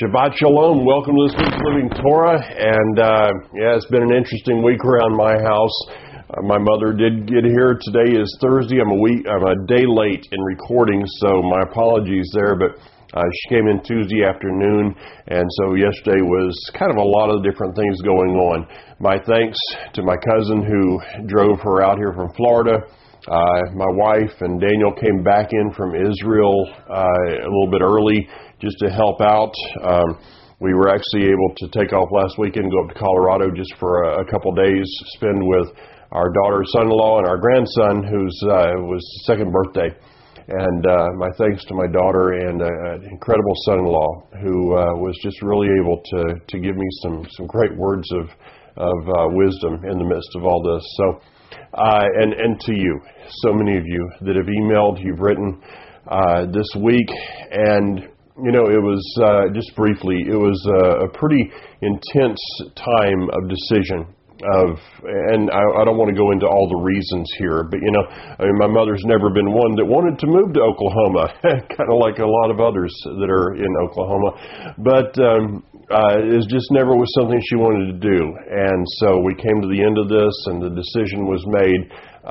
Shabbat Shalom. Welcome to this week's Living Torah. And it's been an interesting week around my house. My mother did get here. Today is Thursday. I'm a day late in recording, so my apologies there. But she came in Tuesday afternoon, and so yesterday was kind of a lot of different things going on. My thanks to my cousin who drove her out here from Florida. My wife and Daniel came back in from Israel a little bit early just to help out. We were actually able to take off last weekend and go up to Colorado just for a couple days, spend with our daughter's son-in-law and our grandson, whose was second birthday. And my thanks to my daughter and an incredible son-in-law who was just really able to give me some great words of wisdom in the midst of all this. So, and to you, so many of you that have emailed, you've written this week, and you know, it was just briefly, it was a pretty intense time of decision. And I don't want to go into all the reasons here, but you know, I mean, my mother's never been one that wanted to move to Oklahoma, kind of like a lot of others that are in Oklahoma, but it just never was something she wanted to do. And so we came to the end of this, and the decision was made,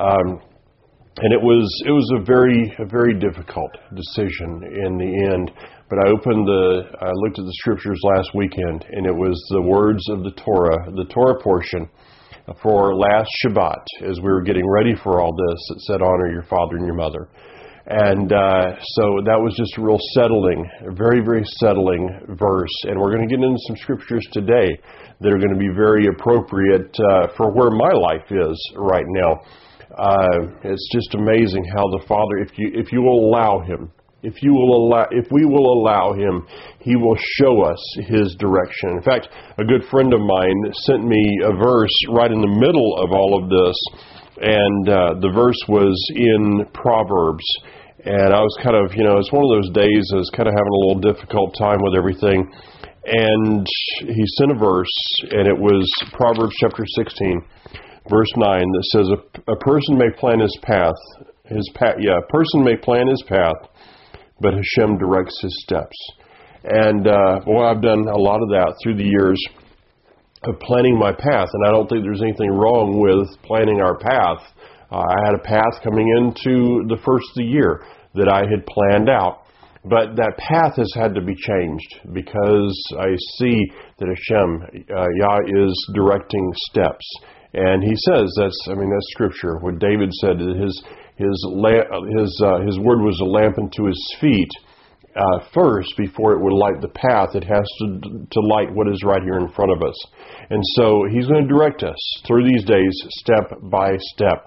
and it was a very difficult decision in the end. But I looked at the scriptures last weekend, and it was the words of the Torah portion for last Shabbat, as we were getting ready for all this, that said, honor your father and your mother. And so that was just a real settling, a very settling verse. And we're going to get into some scriptures today that are going to be very appropriate for where my life is right now. It's just amazing how the Father, if you will allow Him, if we will allow Him, He will show us His direction. In fact, a good friend of mine sent me a verse right in the middle of all of this, and the verse was in Proverbs. And I was kind of, it's one of those days I was kind of having a little difficult time with everything. And he sent a verse, and it was Proverbs chapter 16, verse 9, that says, a person may plan his path, a person may plan his path, but Hashem directs his steps. And I've done a lot of that through the years of planning my path, and I don't think there's anything wrong with planning our path. I had a path coming into the first of the year that I had planned out, but that path has had to be changed because I see that Hashem, Yah, is directing steps. And he says, that's scripture. What David said, his word was a lamp unto his feet. First, before it would light the path, it has to light what is right here in front of us. And so He's going to direct us through these days, step by step.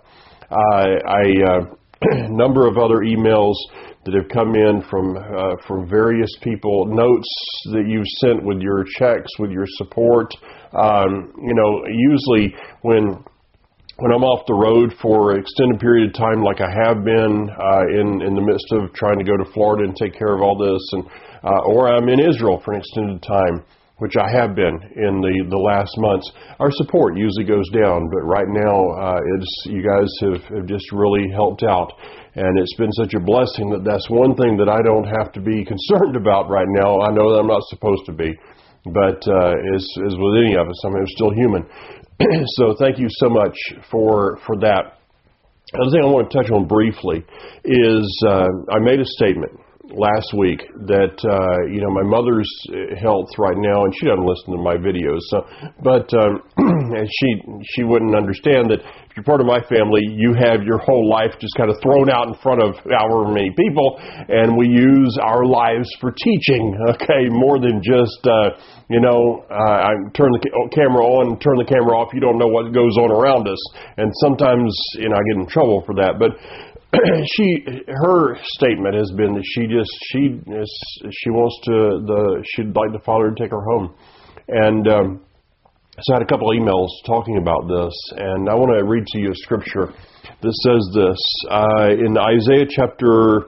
A number of other emails that have come in from various people, notes that you've sent with your checks, with your support. Usually when I'm off the road for an extended period of time, like I have been in the midst of trying to go to Florida and take care of all this, and or I'm in Israel for an extended time, which I have been in the last months, our support usually goes down. But right now, you guys have just really helped out. And it's been such a blessing that's one thing that I don't have to be concerned about right now. I know that I'm not supposed to be. But as with any of us, I'm still human. So thank you so much for that. The other thing I want to touch on briefly is I made a statement last week that my mother's health right now, and she doesn't listen to my videos, and she wouldn't understand that if you're part of my family, you have your whole life just kind of thrown out in front of however many people, and we use our lives for teaching, okay, more than just I turn the camera on and turn the camera off. You don't know what goes on around us, and sometimes I get in trouble for that, but her statement has been that she'd like the Father to take her home. And so I had a couple of emails talking about this, and I want to read to you a scripture that says this. In Isaiah chapter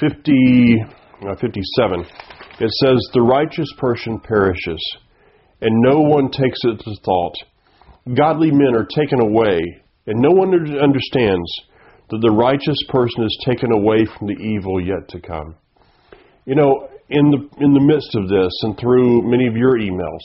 57, it says, the righteous person perishes, and no one takes it to thought. Godly men are taken away, and no one understands that the righteous person is taken away from the evil yet to come. in the midst of this, and through many of your emails,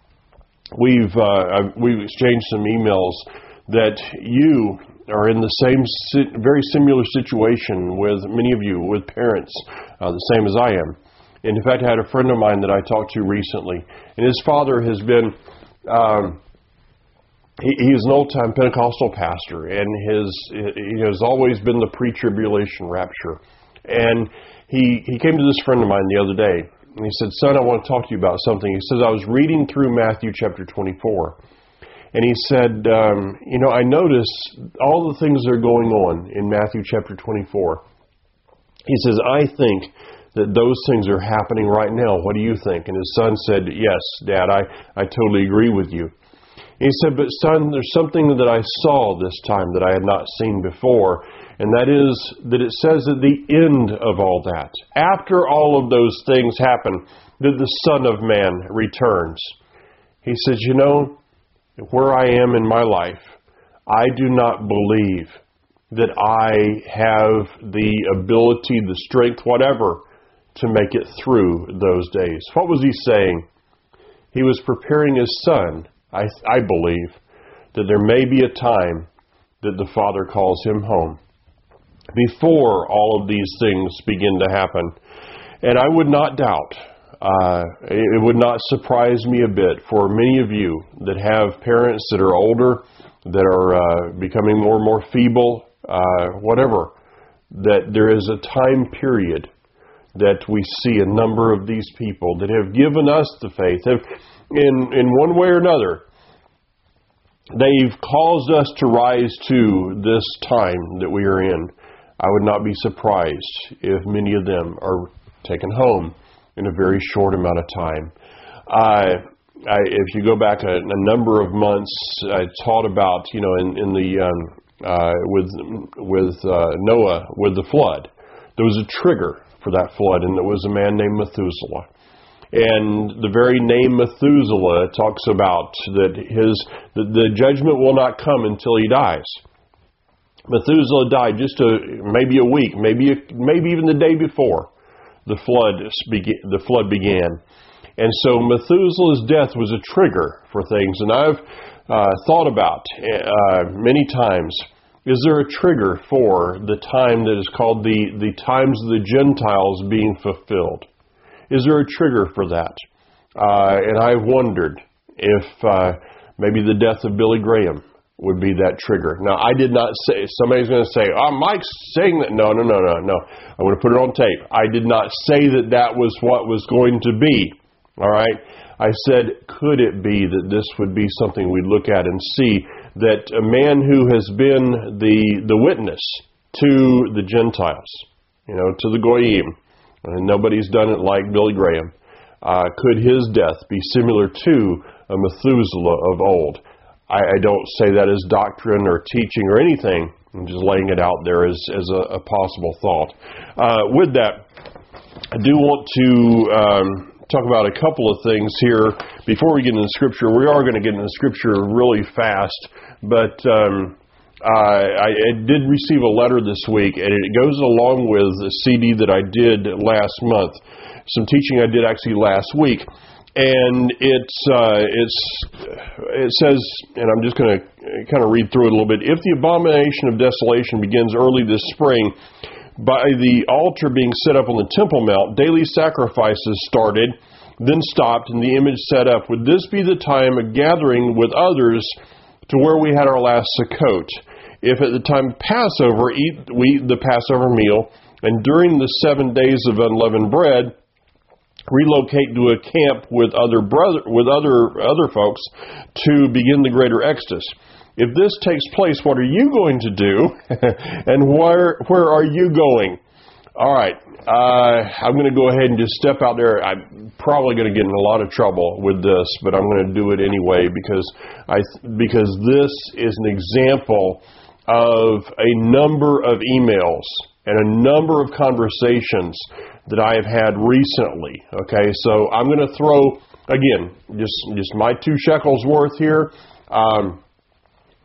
we've exchanged some emails that you are in the same, very similar situation with many of you, with parents, the same as I am. And in fact, I had a friend of mine that I talked to recently, and his father has been, he is an old-time Pentecostal pastor, and he has always been the pre-tribulation rapture. And he came to this friend of mine the other day, and he said, "Son, I want to talk to you about something." He says, "I was reading through Matthew chapter 24, and he said, I notice all the things that are going on in Matthew chapter 24. He says, I think that those things are happening right now. What do you think?" And his son said, "Yes, Dad, I totally agree with you." He said, "But son, there's something that I saw this time that I had not seen before, and that is that it says at the end of all that, after all of those things happen, that the Son of Man returns." He says, where I am in my life, I do not believe that I have the ability, the strength, whatever, to make it through those days. What was he saying? He was preparing his son, I believe, that there may be a time that the Father calls him home before all of these things begin to happen. And I would not doubt, it would not surprise me a bit for many of you that have parents that are older, that are becoming more and more feeble, whatever, that there is a time period that we see a number of these people that have given us the faith, have, in one way or another, they've caused us to rise to this time that we are in. I would not be surprised if many of them are taken home in a very short amount of time. If you go back a number of months, I taught about, in the with Noah, with the flood. There was a trigger for that flood, and it was a man named Methuselah. And the very name Methuselah talks about that the judgment will not come until he dies. Methuselah died just maybe a week, maybe even the day before the flood began. And so Methuselah's death was a trigger for things. And I've thought about many times, is there a trigger for the time that is called the times of the Gentiles being fulfilled? Is there a trigger for that? And I've wondered if maybe the death of Billy Graham would be that trigger. Now, I did not say, somebody's going to say, Mike's saying that. No. I'm going to put it on tape. I did not say that was what was going to be. All right? I said, could it be that this would be something we'd look at and see that a man who has been the witness to the Gentiles, to the Goyim, and nobody's done it like Billy Graham, could his death be similar to a Methuselah of old? I don't say that as doctrine or teaching or anything. I'm just laying it out there as a possible thought. With that, I do want to talk about a couple of things here before we get into the Scripture. We are going to get into the Scripture really fast, but I did receive a letter this week, and it goes along with a CD that I did last month, some teaching I did actually last week. And it says, and I'm just going to kind of read through it a little bit. If the abomination of desolation begins early this spring, by the altar being set up on the Temple Mount, daily sacrifices started, then stopped, and the image set up. Would this be the time of gathering with others to where we had our last Sukkot? If at the time of Passover, we eat the Passover meal, and during the 7 days of unleavened bread, relocate to a camp with other folks to begin the greater Exodus. If this takes place, what are you going to do? And where are you going? All right, I'm going to go ahead and just step out there. I'm probably going to get in a lot of trouble with this, but I'm going to do it anyway because this is an example of a number of emails and a number of conversations that I have had recently. Okay, so I'm going to throw, again, just my 2 shekels worth here.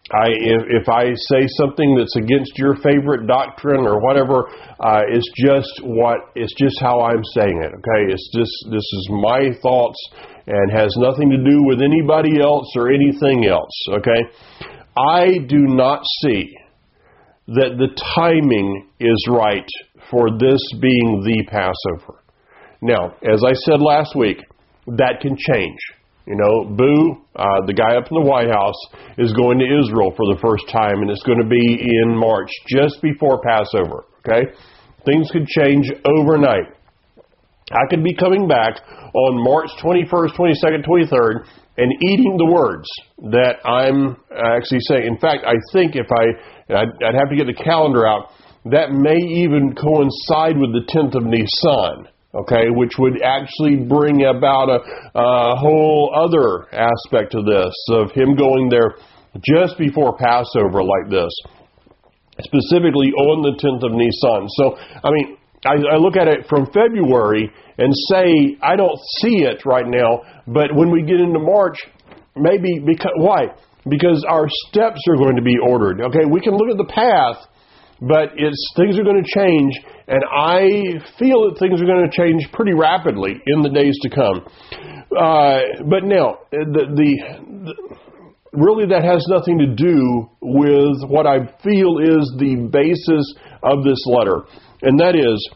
If I say something that's against your favorite doctrine or whatever, it's just how I'm saying it. Okay, this is my thoughts and has nothing to do with anybody else or anything else. Okay, I do not see that the timing is right for this being the Passover. Now, as I said last week, that can change. You know, Boo, the guy up in the White House, is going to Israel for the first time, and it's going to be in March, just before Passover, okay? Things could change overnight. I could be coming back on March 21st, 22nd, 23rd, and eating the words that I'm actually saying. In fact, I think I'd have to get the calendar out, that may even coincide with the 10th of Nisan. Okay, which would actually bring about a whole other aspect to this, of him going there just before Passover like this, specifically on the 10th of Nisan. So, I mean, I look at it from February and say, I don't see it right now, but when we get into March, maybe, why? Because our steps are going to be ordered. Okay, we can look at the path, but things are going to change, and I feel that things are going to change pretty rapidly in the days to come. But now, really that has nothing to do with what I feel is the basis of this letter. And that is,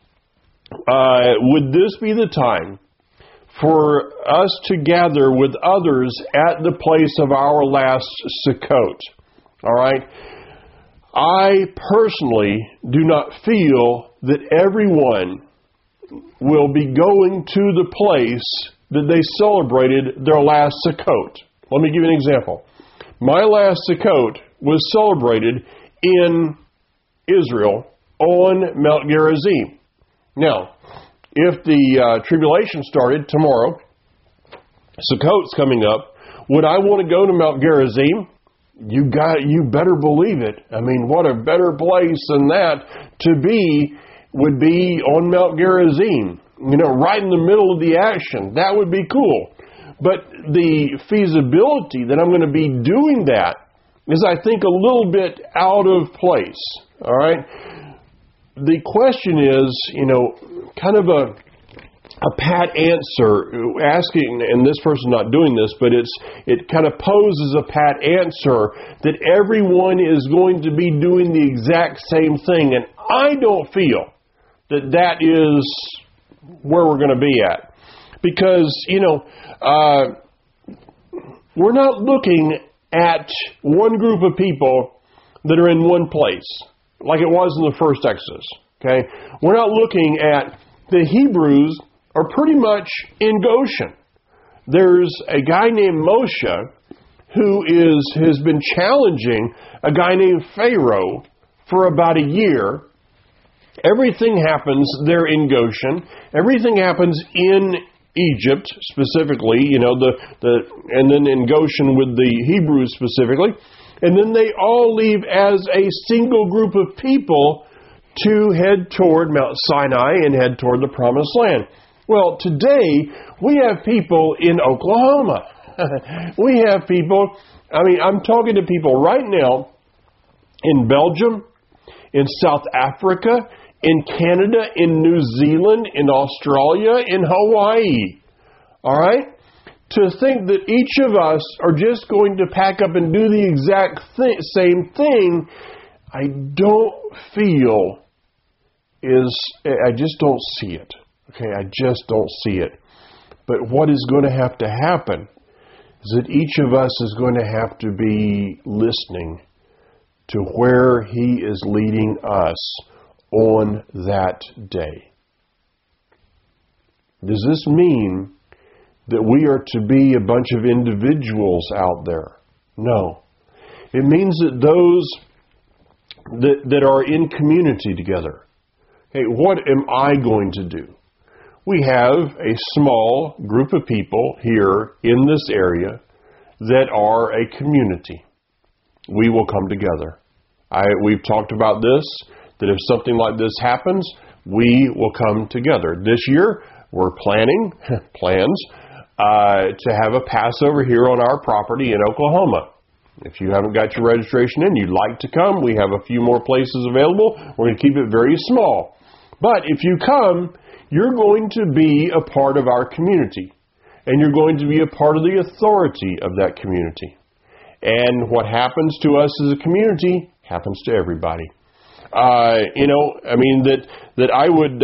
would this be the time for us to gather with others at the place of our last Sukkot? All right? I personally do not feel that everyone will be going to the place that they celebrated their last Sukkot. Let me give you an example. My last Sukkot was celebrated in Israel on Mount Gerizim. Now, if the tribulation started tomorrow, Sukkot's coming up, would I want to go to Mount Gerizim? You better believe it. I mean, what a better place than that would be on Mount Gerizim. You know, right in the middle of the action. That would be cool. But the feasibility that I'm going to be doing that is, I think, a little bit out of place. All right? The question is, you know, kind of a pat answer, asking, and this person's not doing this, but it kind of poses a pat answer that everyone is going to be doing the exact same thing. And I don't feel that is where we're going to be at. Because, you know, we're not looking at one group of people that are in one place, like it was in the first Exodus. Okay? We're not looking at the Hebrews are pretty much in Goshen. There's a guy named Moshe who has been challenging a guy named Pharaoh for about a year. Everything happens there in Goshen. Everything happens in Egypt specifically, you know, and then in Goshen with the Hebrews specifically. And then they all leave as a single group of people to head toward Mount Sinai and head toward the Promised Land. Well, today, we have people in Oklahoma. We have people, I mean, I'm talking to people right now in Belgium, in South Africa, in Canada, in New Zealand, in Australia, in Hawaii. All right? To think that each of us are just going to pack up and do the exact same thing, I just don't see it. Okay, I just don't see it. But what is going to happen is that each of us is going to have to be listening to where He is leading us on that day. Does this mean that we are to be a bunch of individuals out there? No. It means that those that are in community together. Hey, what am I going to do? We have a small group of people here in this area that are a community. We will come together. We've talked about this, that if something like this happens, we will come together. This year, we're planning plans to have a Passover here on our property in Oklahoma. If you haven't got your registration in, you'd like to come, we have a few more places available. We're going to keep it very small. But if you come, you're going to be a part of our community. And you're going to be a part of the authority of that community. And what happens to us as a community happens to everybody. That I would,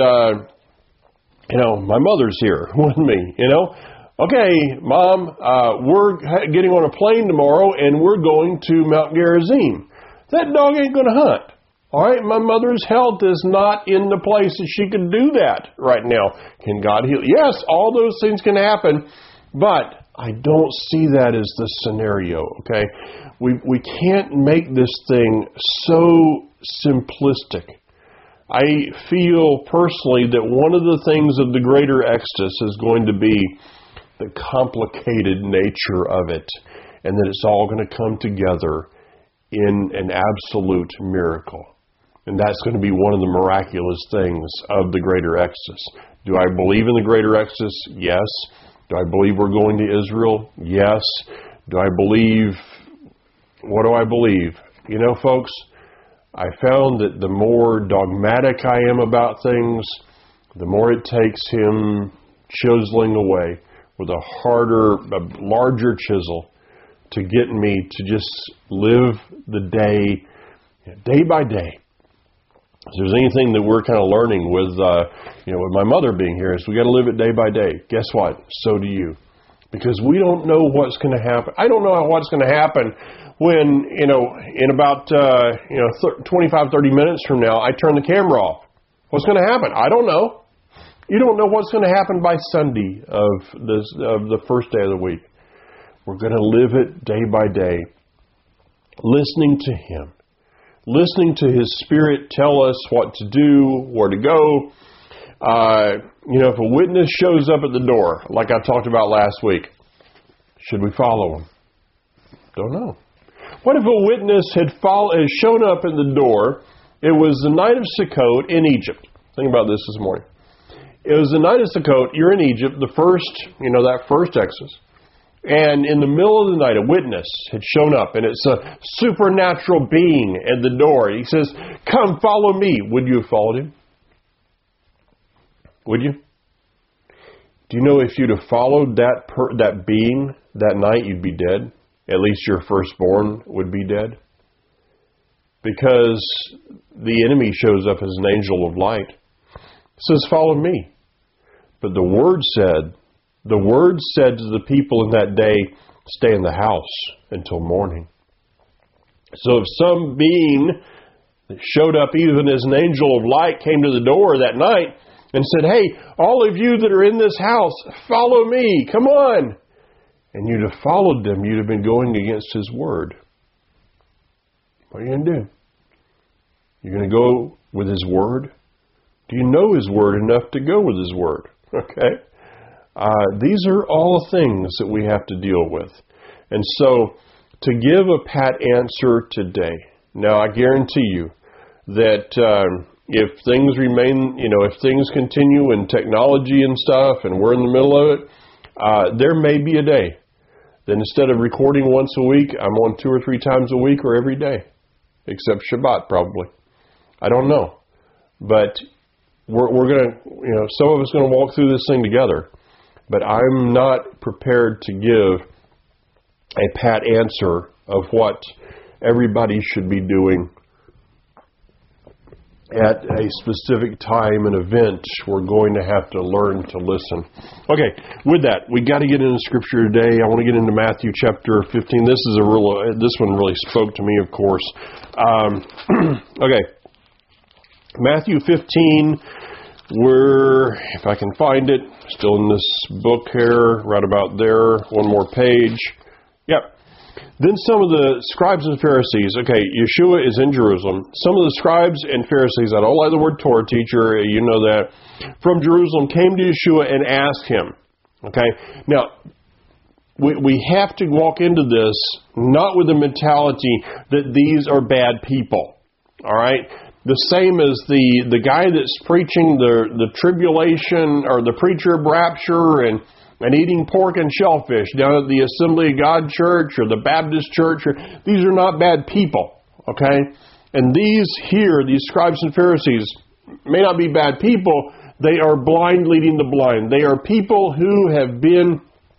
my mother's here with me, Okay, Mom, we're getting on a plane tomorrow and we're going to Mount Gerizim. That dog ain't going to hunt. All right, my mother's health is not in the place that she can do that right now. Can God heal? Yes, all those things can happen, but I don't see that as the scenario, okay? We can't make this thing so simplistic. I feel personally that one of the things of the greater Exodus is going to be the complicated nature of it, and that it's all going to come together in an absolute miracle. And that's going to be one of the miraculous things of the greater Exodus. Do I believe in the greater Exodus? Yes. Do I believe we're going to Israel? Yes. Do I believe... What do I believe? Folks, I found that the more dogmatic I am about things, the more it takes him chiseling away with a larger chisel to get me to just live the day by day. If there's anything that we're kind of learning with my mother being here, is we got to live it day by day. Guess what? So do you. Because we don't know what's going to happen. I don't know what's going to happen when, in about 25, 30 minutes from now, I turn the camera off. What's going to happen? I don't know. You don't know what's going to happen by Sunday of the first day of the week. We're going to live it day by day, listening to Him. Listening to His Spirit tell us what to do, where to go. If a witness shows up at the door, like I talked about last week, should we follow him? Don't know. What if a witness had shown up at the door? It was the night of Sukkot in Egypt. Think about this morning. It was the night of Sukkot. You're in Egypt, the first, that first Exodus. And in the middle of the night, a witness had shown up, and it's a supernatural being at the door. He says, "Come, follow me." Would you have followed him? Would you? Do you know if you'd have followed that being that night, you'd be dead? At least your firstborn would be dead. Because the enemy shows up as an angel of light. It says, "Follow me." But the Word said to the people in that day, "Stay in the house until morning." So if some being that showed up even as an angel of light came to the door that night and said, "Hey, all of you that are in this house, follow me, come on." And you'd have followed them, you'd have been going against His Word. What are you going to do? You're going to go with His Word? Do you know His Word enough to go with His Word? Okay? These are all things that we have to deal with. And so, to give a pat answer today, now I guarantee you that if things remain, if things continue in technology and stuff, and we're in the middle of it, there may be a day that instead of recording once a week, I'm on 2 or 3 times a week or every day, except Shabbat probably. I don't know. But we're going to, some of us are going to walk through this thing together. But I'm not prepared to give a pat answer of what everybody should be doing at a specific time and event. We're going to have to learn to listen. Okay, with that, we got to get into Scripture today. I want to get into Matthew chapter 15. This one really spoke to me, of course. Okay, Matthew 15. If I can find it, still in this book here, right about there, one more page. Yep. Then some of the scribes and Pharisees, okay, Yeshua is in Jerusalem. Some of the scribes and Pharisees, I don't like the word Torah teacher, you know that, from Jerusalem came to Yeshua and asked him. Okay, now, we have to walk into this not with the mentality that these are bad people. All right? The same as the guy that's preaching the tribulation, or the preacher of rapture, and and eating pork and shellfish down at the Assembly of God Church or the Baptist Church, these are not bad people, okay? And these scribes and Pharisees, may not be bad people. They are blind leading the blind. They are people who have been,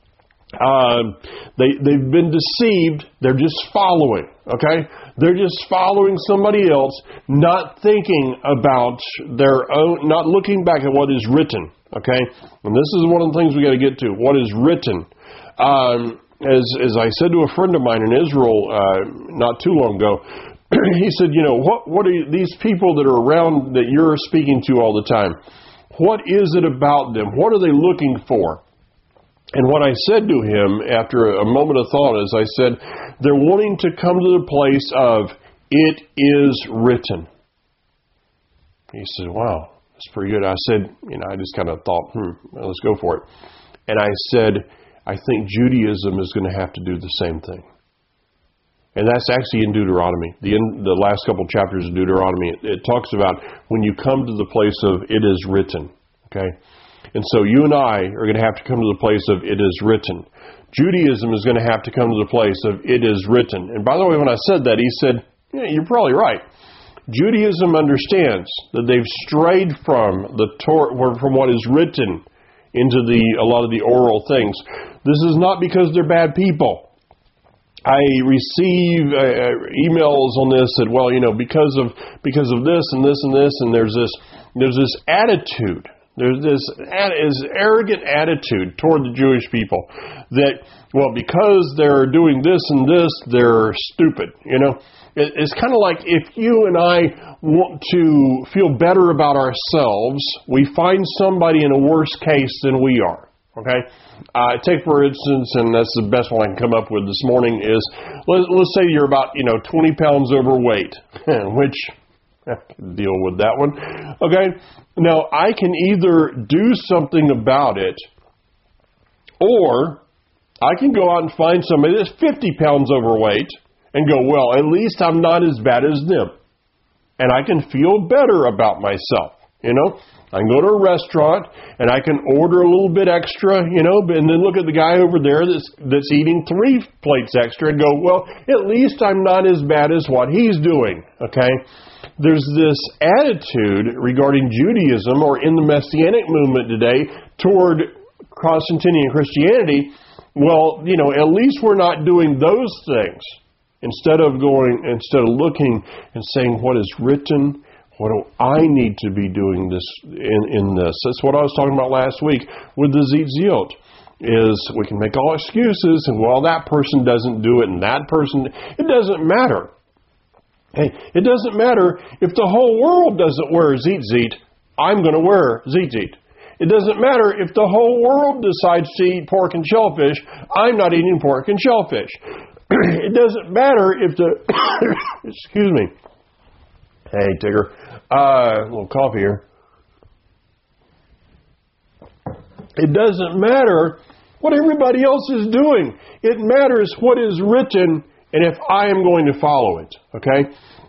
they've been deceived. They're just following, okay? They're just following somebody else, not thinking about their own, not looking back at what is written, okay? And this is one of the things we got to get to, what is written. As I said to a friend of mine in Israel not too long ago, he said, what are these people that are around that you're speaking to all the time? What is it about them? What are they looking for? And what I said to him after a moment of thought is I said, they're wanting to come to the place of, it is written. He said, wow, that's pretty good. I said, I just kind of thought, let's go for it. And I said, I think Judaism is going to have to do the same thing. And that's actually in Deuteronomy. The last couple chapters of Deuteronomy, it talks about when you come to the place of it is written. Okay? And so you and I are going to have to come to the place of it is written. Judaism is going to have to come to the place of it is written. And by the way, when I said that, he said, yeah, you're probably right. Judaism understands that they've strayed from the Torah, from what is written into a lot of the oral things. This is not because they're bad people. I receive emails on this that, because of this and this and this, and there's this attitude. There's this arrogant attitude toward the Jewish people that, because they're doing this and this, they're stupid. It's kind of like if you and I want to feel better about ourselves, we find somebody in a worse case than we are. Okay? Take for instance, and that's the best one I can come up with this morning, is let's say you're about 20 pounds overweight, which I can deal with that one. Okay? Now, I can either do something about it, or I can go out and find somebody that's 50 pounds overweight and go, well, at least I'm not as bad as them. And I can feel better about myself, I can go to a restaurant and I can order a little bit extra, and then look at the guy over there that's eating 3 plates extra and go, well, at least I'm not as bad as what he's doing, okay? There's this attitude regarding Judaism or in the Messianic movement today toward Constantinian Christianity. Well, at least we're not doing those things. Instead of looking and saying what is written, what do I need to be doing this in this? That's what I was talking about last week with the Zitziot. Is we can make all excuses and that person doesn't do it and that person. It doesn't matter. Hey, it doesn't matter if the whole world doesn't wear Zitzit. I'm going to wear Zitzit. It doesn't matter if the whole world decides to eat pork and shellfish. I'm not eating pork and shellfish. It doesn't matter if excuse me. Hey, Tigger. A little coffee here. It doesn't matter what everybody else is doing. It matters what is written and if I am going to follow it. Okay?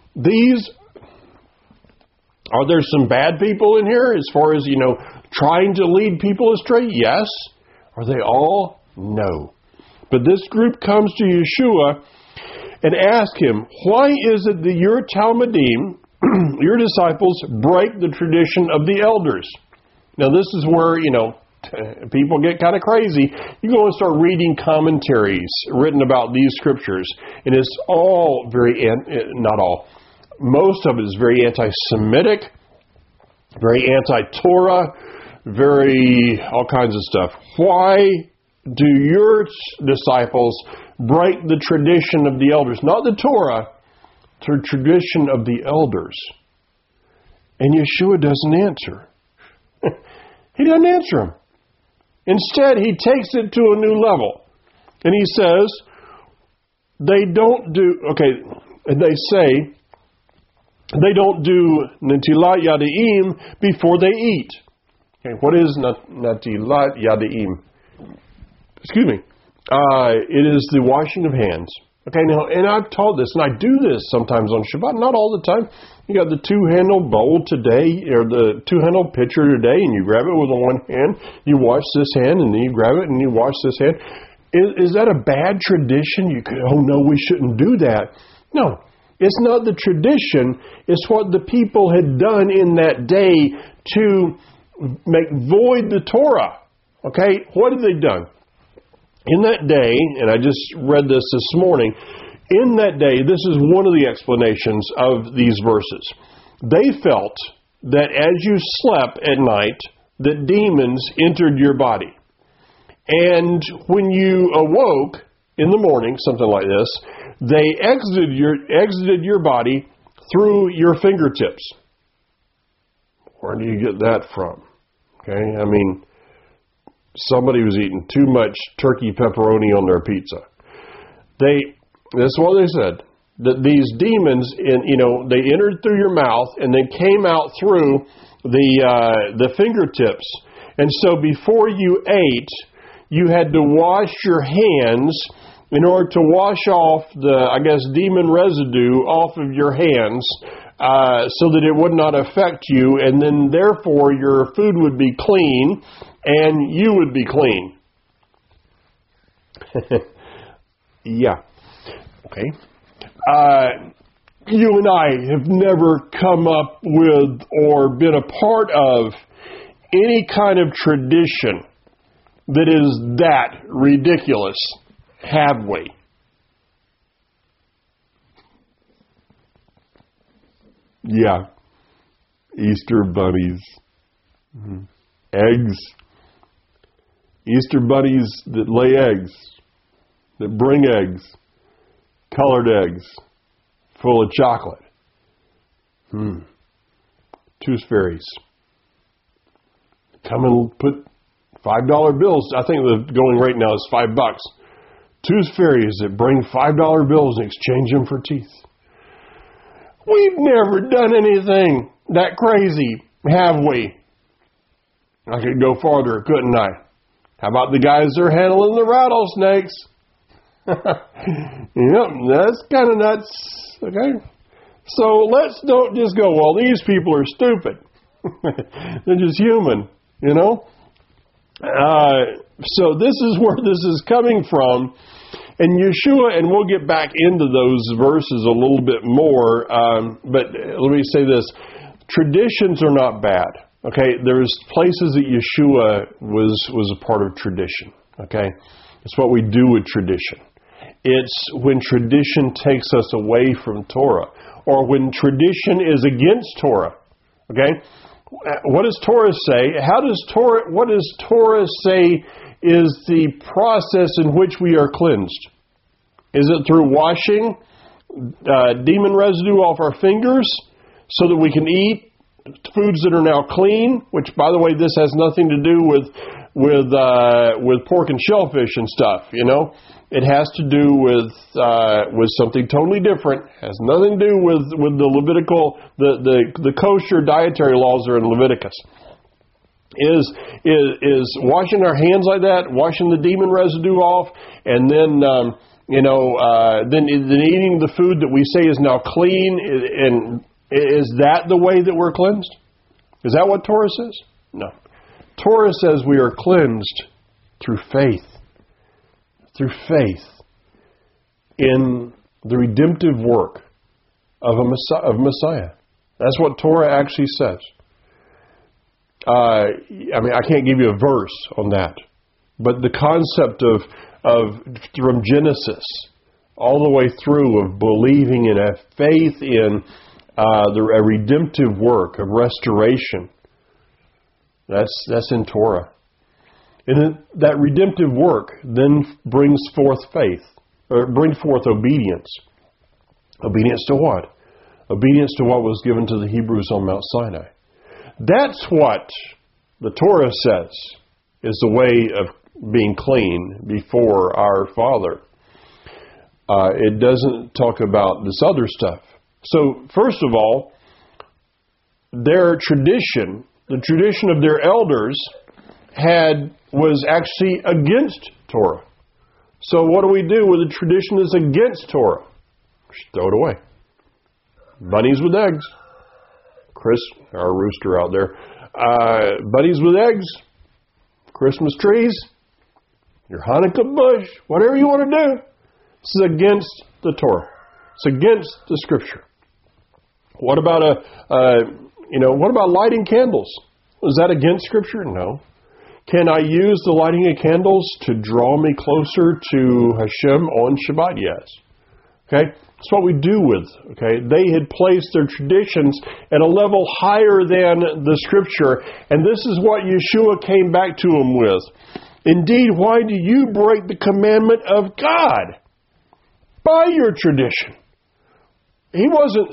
Are there some bad people in here as far as, trying to lead people astray? Yes. Are they all? No. But this group comes to Yeshua and ask him, why is it that your Talmudim, your disciples, break the tradition of the elders? Now this is where, people get kind of crazy. You go and start reading commentaries written about these scriptures, and it's all not all, most of it is very anti-Semitic, very anti-Torah, very all kinds of stuff. Why do your disciples break the tradition of the elders? Not the Torah, the tradition of the elders. And Yeshua doesn't answer. He doesn't answer them. Instead, he takes it to a new level. And he says, they say, they don't do Netilat Yadayim before they eat. Okay, what is Netilat Yadayim? Excuse me. It is the washing of hands. Okay, now, and I've taught this, and I do this sometimes on Shabbat, not all the time. You got the two-handled bowl today, or the two-handled pitcher today, and you grab it with one hand, you wash this hand, and then you grab it and you wash this hand. Is that a bad tradition? You could, oh no, we shouldn't do that. No, it's not the tradition. It's what the people had done in that day to make void the Torah. Okay, what had they done? In that day, and I just read this morning, in that day, this is one of the explanations of these verses. They felt that as you slept at night, that demons entered your body. And when you awoke in the morning, something like this, they exited your body through your fingertips. Where do you get that from? Okay, I mean, somebody was eating too much turkey pepperoni on their pizza. That's what they said. That these demons, they entered through your mouth and they came out through the fingertips. And so before you ate, you had to wash your hands in order to wash off demon residue off of your hands, so that it would not affect you, and then therefore your food would be clean and you would be clean. Yeah. Okay. You and I have never come up with or been a part of any kind of tradition that is that ridiculous, have we? Yeah. Easter bunnies. Mm-hmm. Eggs. Easter bunnies that lay eggs, that bring eggs, colored eggs, full of chocolate. Tooth fairies. Come and put $5 bills. I think the going rate now is $5. Tooth fairies that bring $5 bills and exchange them for teeth. We've never done anything that crazy, have we? I could go farther, couldn't I? How about the guys that are handling the rattlesnakes? Yep, that's kind of nuts. Okay? So let's don't just go, well, these people are stupid. They're just human, So this is where this is coming from. And Yeshua, and we'll get back into those verses a little bit more, but let me say this. Traditions are not bad. Okay, there's places that Yeshua was a part of tradition. Okay, it's what we do with tradition. It's when tradition takes us away from Torah, or when tradition is against Torah. Okay, what does Torah say? What does Torah say is the process in which we are cleansed? Is it through washing demon residue off our fingers so that we can eat foods that are now clean? Which, by the way, this has nothing to do with pork and shellfish and stuff. It has to do with something totally different. It has nothing to do with the Levitical, the kosher dietary laws that are in Leviticus. Is washing our hands like that, washing the demon residue off, and then then eating the food that we say is now clean, and is that the way that we're cleansed? Is that what Torah says? No. Torah says we are cleansed through faith. Through faith in the redemptive work of Messiah. That's what Torah actually says. I can't give you a verse on that, but the concept of from Genesis all the way through of believing in a faith in a redemptive work of restoration, that's in Torah. And that redemptive work then brings forth faith, or brings forth obedience. Obedience to what? Obedience to what was given to the Hebrews on Mount Sinai. That's what the Torah says is the way of being clean before our Father. It doesn't talk about this other stuff. So, first of all, their tradition, the tradition of their elders, was actually against Torah. So what do we do with a tradition that's against Torah? Just throw it away. Bunnies with eggs. Chris, our rooster out there. Bunnies with eggs. Christmas trees. Your Hanukkah bush. Whatever you want to do. This is against the Torah. It's against the Scripture. What about what about lighting candles? Is that against Scripture? No. Can I use the lighting of candles to draw me closer to Hashem on Shabbat? Yes. Okay? That's what we do with. Okay? They had placed their traditions at a level higher than the Scripture, and this is what Yeshua came back to them with. Indeed, why do you break the commandment of God by your tradition? He wasn't,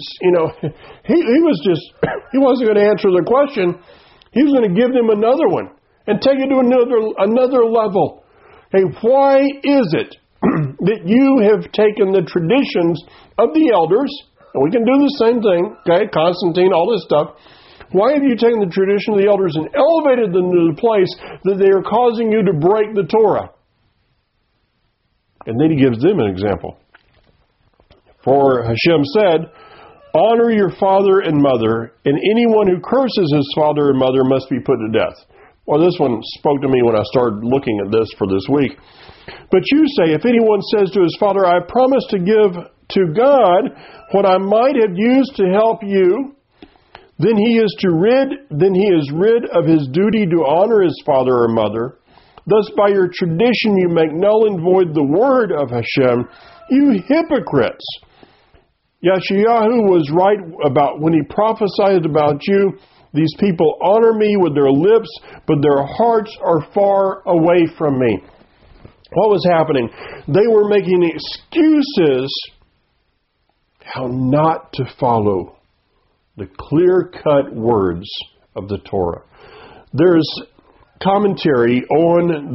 he wasn't going to answer the question. He was going to give them another one and take it to another level. Hey, why is it that you have taken the traditions of the elders, and we can do the same thing, okay, Constantine, all this stuff. Why have you taken the tradition of the elders and elevated them to the place that they are causing you to break the Torah? And then he gives them an example. For Hashem said, honor your father and mother, and anyone who curses his father and mother must be put to death. Well, this one spoke to me when I started looking at this for this week. But you say, if anyone says to his father, I promise to give to God what I might have used to help you, then he is rid of his duty to honor his father or mother. Thus, by your tradition, you make null and void the word of Hashem, you hypocrites. Yeshayahu was right about when he prophesied about you. These people honor me with their lips, but their hearts are far away from me. What was happening? They were making excuses how not to follow the clear-cut words of the Torah. There's commentary on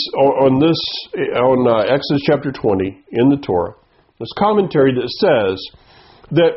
Exodus chapter 20 in the Torah. There's commentary that says that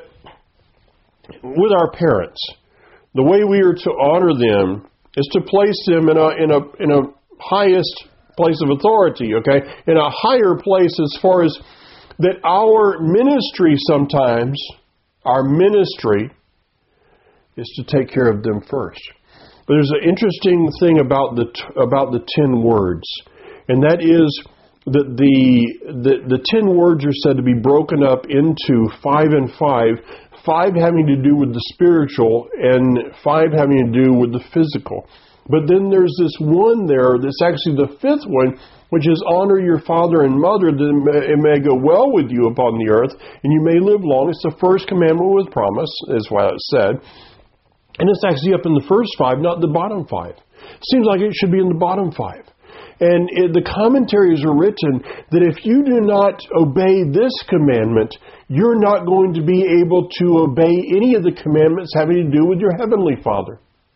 with our parents, the way we are to honor them is to place them in a highest place of authority, okay? In a higher place as far as that our ministry sometimes, our ministry is to take care of them first. But there's an interesting thing about the 10 words, and that is that the 10 words are said to be broken up into 5 and 5 having to do with the spiritual and 5 having to do with the physical. But then there's this one there that's actually the 5th one, which is honor your father and mother that it may go well with you upon the earth and you may live long. It's the first commandment with promise, is what it said. And it's actually up in the first 5, not the bottom 5. Seems like it should be in the bottom 5. And the commentaries are written that if you do not obey this commandment, you're not going to be able to obey any of the commandments having to do with your heavenly Father.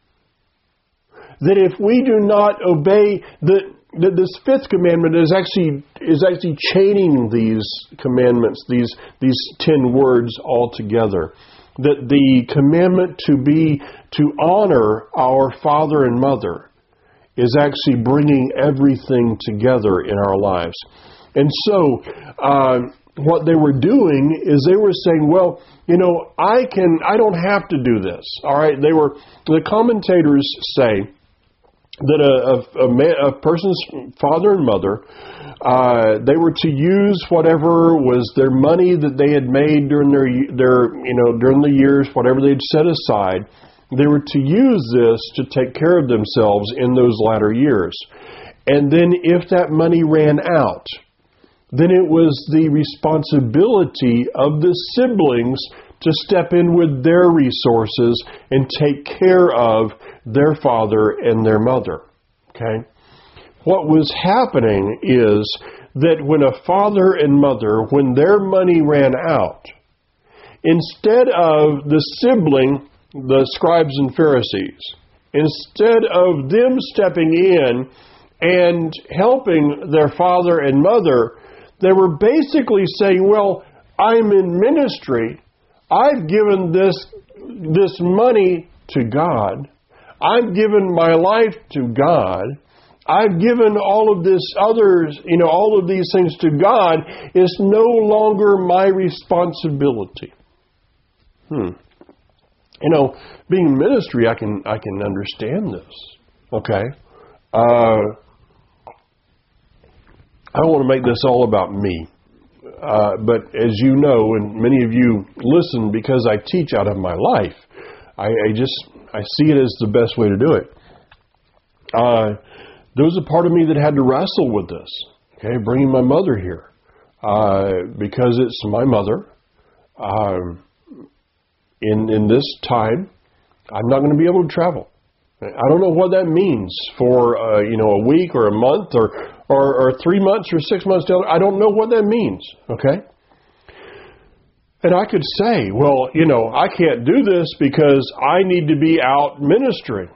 That if we do not obey this 5th commandment is actually chaining these commandments, these 10 words all together. That the commandment to honor our father and mother is actually bringing everything together in our lives. And so, what they were doing is they were saying, well, I don't have to do this. All right. The commentators say that a person's father and mother, they were to use whatever was their money that they had made during during the years, whatever they'd set aside. They were to use this to take care of themselves in those latter years. And then if that money ran out, then it was the responsibility of the siblings to step in with their resources and take care of their father and their mother. Okay? What was happening is that when a father and mother, when their money ran out, instead of the sibling, the scribes and Pharisees, instead of them stepping in and helping their father and mother, they were basically saying, well, I'm in ministry. I've given this money to God. I've given my life to God. I've given all of this others, all of these things to God. It's no longer my responsibility. Being in ministry, I can understand this. Okay? I don't want to make this all about me. But as you know, and many of you listen because I teach out of my life, I see it as the best way to do it. There was a part of me that had to wrestle with this. Okay, bringing my mother here because it's my mother. In this time, I'm not going to be able to travel. I don't know what that means for a week or a month or 3 months or 6 months down. I don't know what that means. Okay. And I could say, well, I can't do this because I need to be out ministering.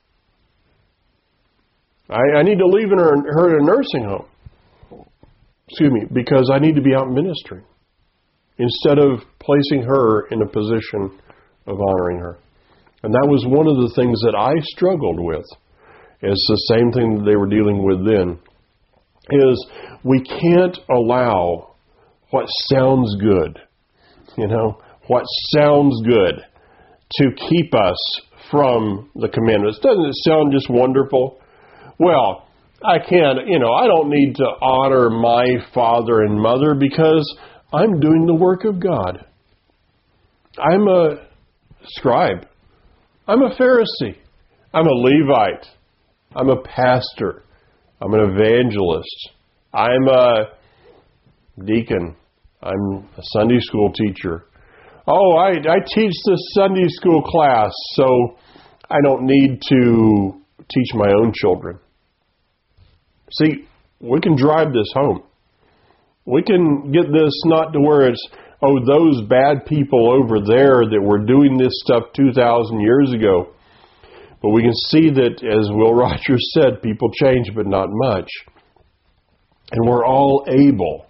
I need to leave her in a nursing home. Because I need to be out ministering instead of placing her in a position of honoring her. And that was one of the things that I struggled with. It's the same thing that they were dealing with then. Is we can't allow what sounds good, what sounds good to keep us from the commandments. Doesn't it sound just wonderful? Well, I can't, I don't need to honor my father and mother because I'm doing the work of God. I'm a scribe. I'm a Pharisee. I'm a Levite. I'm a pastor. I'm an evangelist. I'm a deacon. I'm a Sunday school teacher. Oh, I teach the Sunday school class, so I don't need to teach my own children. See, we can drive this home. We can get this not to where it's, those bad people over there that were doing this stuff 2,000 years ago. But we can see that, as Will Rogers said, people change, but not much. And we're all able,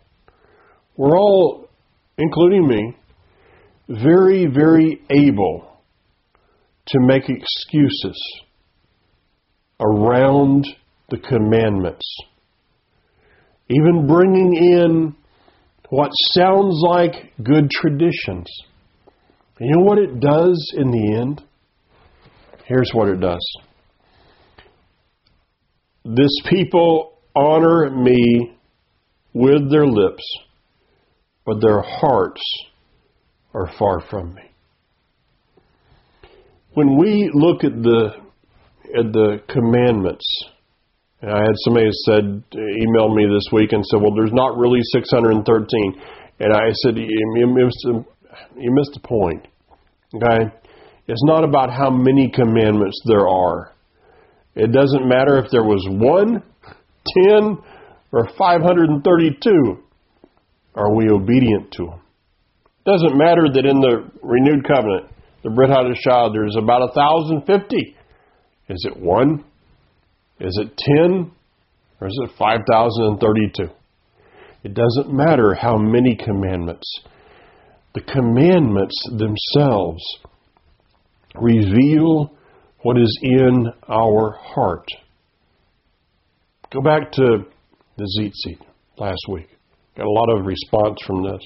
including me, very, very able to make excuses around the commandments. Even bringing in what sounds like good traditions. And you know what it does in the end? Here's what it does. This people honor me with their lips, but their hearts are far from me. When we look at the commandments, and I had somebody that emailed me this week and said, well, there's not really 613. And I said, you missed the point. Okay? It's not about how many commandments there are. It doesn't matter if there was 1, 10, or 532. Are we obedient to them? It doesn't matter that in the renewed covenant, the Brit Hadashah, there's about 1,050. Is it 1? Is it 10? Or is it 5,032? It doesn't matter how many commandments. The commandments themselves reveal what is in our heart. Go back to the tzitzit last week. Got a lot of response from this.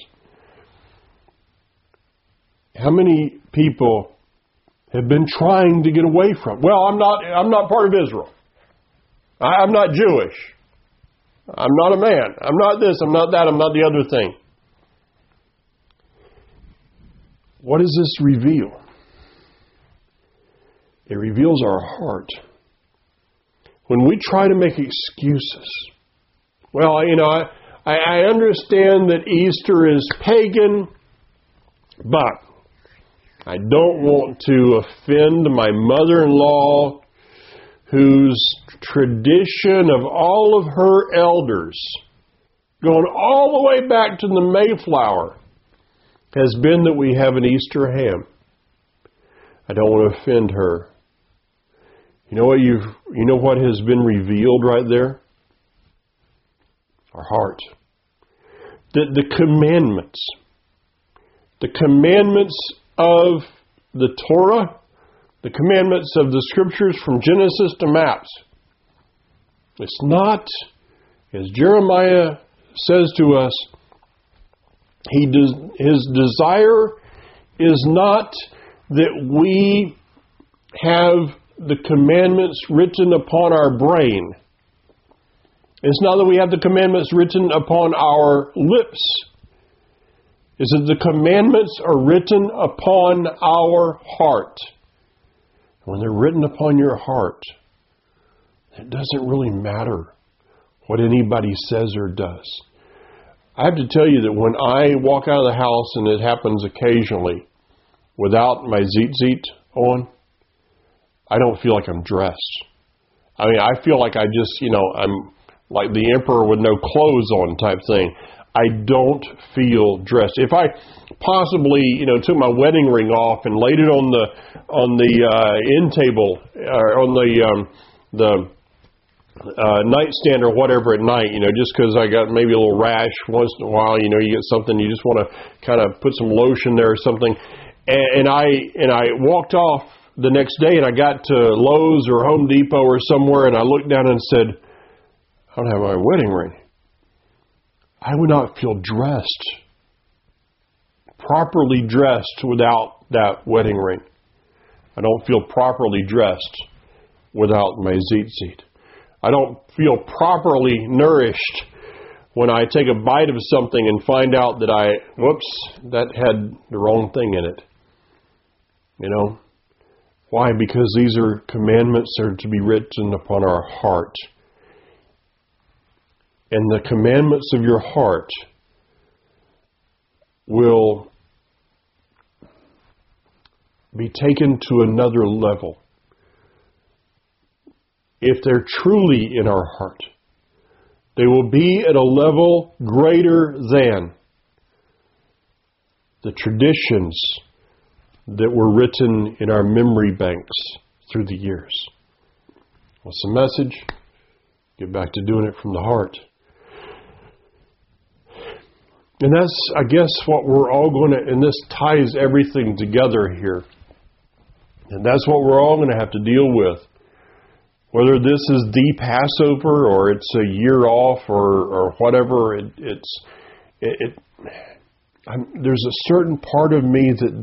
How many people have been trying to get away from? Well, I'm not part of Israel. I'm not Jewish. I'm not a man. I'm not this. I'm not that. I'm not the other thing. What does this reveal? It reveals our heart. When we try to make excuses, well, I understand that Easter is pagan, but I don't want to offend my mother-in-law, whose tradition of all of her elders, going all the way back to the Mayflower, has been that we have an Easter ham. I don't want to offend her. You know what has been revealed right there? Our heart. The commandments of the Torah, the commandments of the Scriptures from Genesis to Maps, It's not, as Jeremiah says to us, his desire is not that we have the commandments written upon our brain. It's not that we have the commandments written upon our lips. It's that the commandments are written upon our heart. When they're written upon your heart, it doesn't really matter what anybody says or does. I have to tell you that when I walk out of the house, and it happens occasionally, without my tzitzit on, I don't feel like I'm dressed. I mean, I feel like I just, I'm like the emperor with no clothes on type thing. I don't feel dressed. If I possibly, took my wedding ring off and laid it on the end table, or on the nightstand or whatever at night, just because I got maybe a little rash once in a while, you get something, you just want to kind of put some lotion there or something. And I walked off the next day, and I got to Lowe's or Home Depot or somewhere, and I looked down and said, I don't have my wedding ring. I would not feel dressed, properly dressed without that wedding ring. I don't feel properly dressed without my tzitzit. I don't feel properly nourished when I take a bite of something and find out that that had the wrong thing in it. Why? Because these are commandments that are to be written upon our heart. And the commandments of your heart will be taken to another level if they're truly in our heart. They will be at a level greater than the traditions that were written in our memory banks through the years. What's the message? Get back to doing it from the heart. And that's, I guess, what we're all going to, and this ties everything together here. And that's what we're all going to have to deal with. Whether this is the Passover or it's a year off or whatever, there's a certain part of me that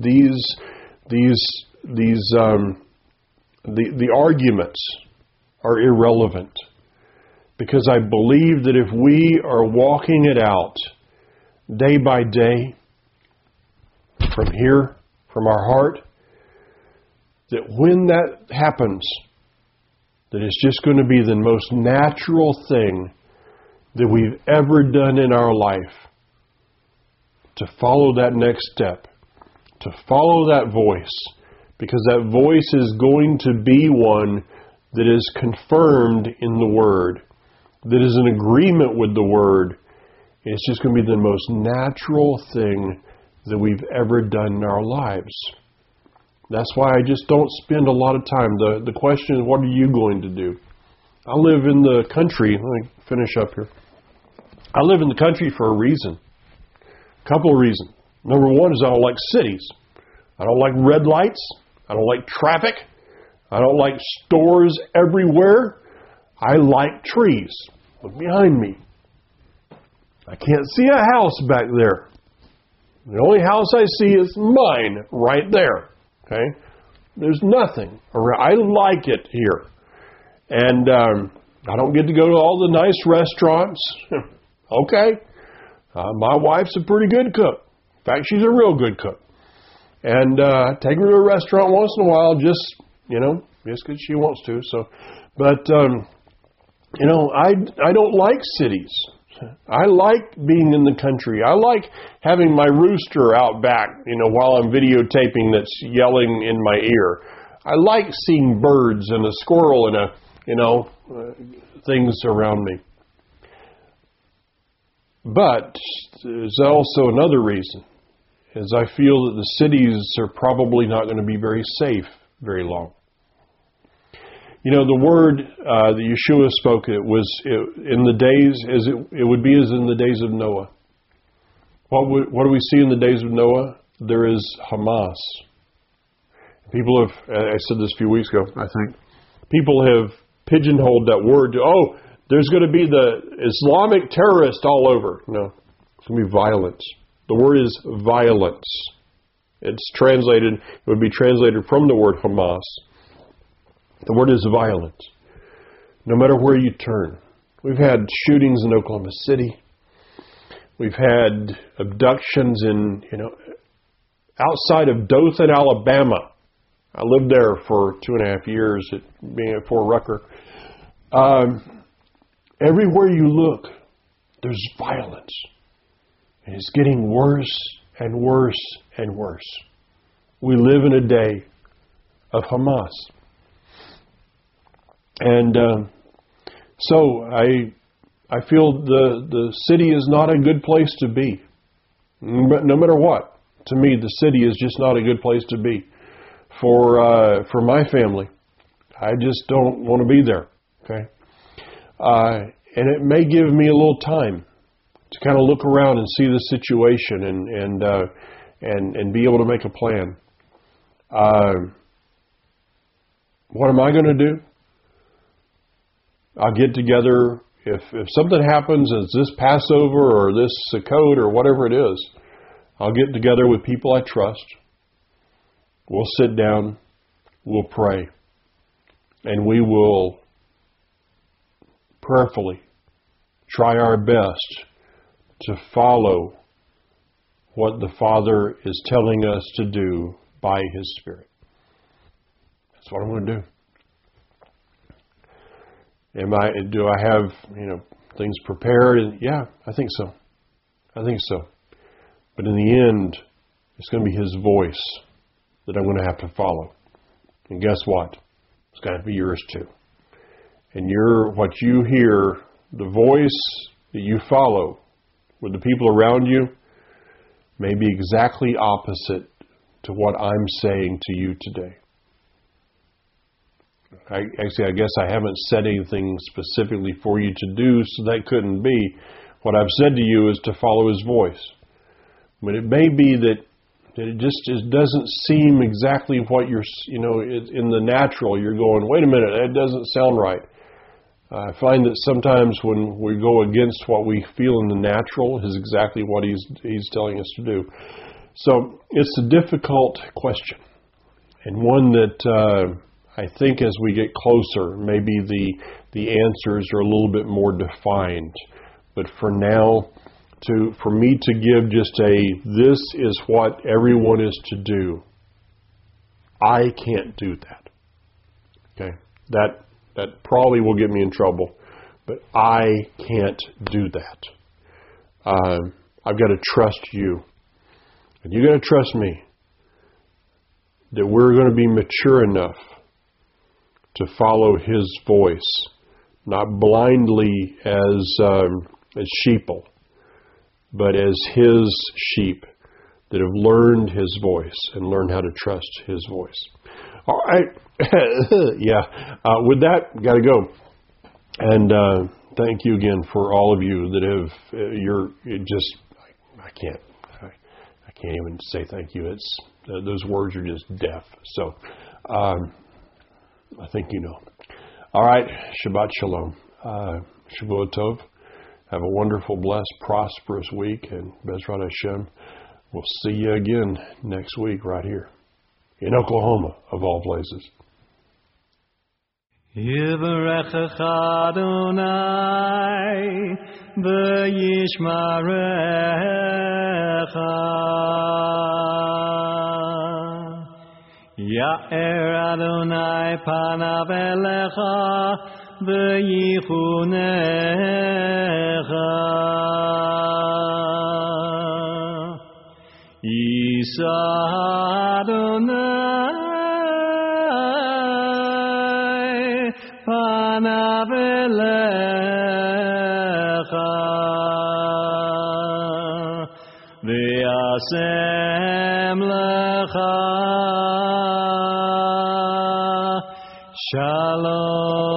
the arguments are irrelevant, because I believe that if we are walking it out day by day from here, from our heart, that when that happens, that it's just going to be the most natural thing that we've ever done in our life to follow that next step, to follow that voice, because that voice is going to be one that is confirmed in the Word, that is in agreement with the Word. It's just going to be the most natural thing that we've ever done in our lives. That's why I just don't spend a lot of time. The question is, what are you going to do? I live in the country. Let me finish up here. I live in the country for a reason. A couple of reasons. Number one is I don't like cities. I don't like red lights. I don't like traffic. I don't like stores everywhere. I like trees. Look behind me. I can't see a house back there. The only house I see is mine right there. Okay? There's nothing around. I like it here. And I don't get to go to all the nice restaurants. Okay. My wife's a pretty good cook. In fact, she's a real good cook. And I take her to a restaurant once in a while, just because she wants to. But I don't like cities. I like being in the country. I like having my rooster out back, while I'm videotaping that's yelling in my ear. I like seeing birds and a squirrel and things around me. But there's also another reason, is I feel that the cities are probably not going to be very safe very long. The word that Yeshua spoke, it would be as in the days of Noah. What do we see in the days of Noah? There is Hamas. People have, I said this a few weeks ago, I think, people have pigeonholed that word to, there's going to be the Islamic terrorist all over. No, it's going to be violence. The word is violence. It would be translated from the word Hamas. The word is violence. No matter where you turn. We've had shootings in Oklahoma City. We've had abductions outside of Dothan, Alabama. I lived there for 2.5 years, being at Fort Rucker. Everywhere you look, there's violence. And it's getting worse and worse and worse. We live in a day of Hamas. And so I feel the city is not a good place to be. No matter what. To me, the city is just not a good place to be. For my family, I just don't want to be there. Okay? And it may give me a little time to kind of look around and see the situation and be able to make a plan. What am I going to do? I'll get together. If something happens, it's this Passover or this Sukkot or whatever it is, I'll get together with people I trust. We'll sit down. We'll pray. And we will prayerfully try our best to follow what the Father is telling us to do by His Spirit. That's what I'm going to do. Do I have, things prepared? Yeah, I think so. But in the end, it's going to be His voice that I'm going to have to follow. And guess what? It's going to be yours too. And what you hear, the voice that you follow with the people around you may be exactly opposite to what I'm saying to you today. I guess I haven't said anything specifically for you to do, so that couldn't be. What I've said to you is to follow His voice. But it may be that it just doesn't seem exactly what you're, in the natural. You're going, wait a minute, that doesn't sound right. I find that sometimes when we go against what we feel in the natural is exactly what He's telling us to do. So it's a difficult question, and one that I think as we get closer, maybe the answers are a little bit more defined. But for now, for me to give just this is what everyone is to do, I can't do that. Okay? That probably will get me in trouble, but I can't do that. I've got to trust you. And you got to trust me that we're going to be mature enough to follow His voice, not blindly as sheeple, but as His sheep that have learned His voice and learned how to trust His voice. All right. Yeah. With that, got to go. And thank you again for all of you that have, I can't even say thank you. It's, those words are just deaf. So, I think you know. All right. Shabbat Shalom. Shavua Tov. Have a wonderful, blessed, prosperous week. And Bezrat Hashem, we'll see you again next week right here in Oklahoma, of all places. Yivarechecha Adonai v'yishmarecha. Ya'er Adonai panav elecha v'yichunecha. Yisa Adonai panav elecha v'yasem lecha Shalom.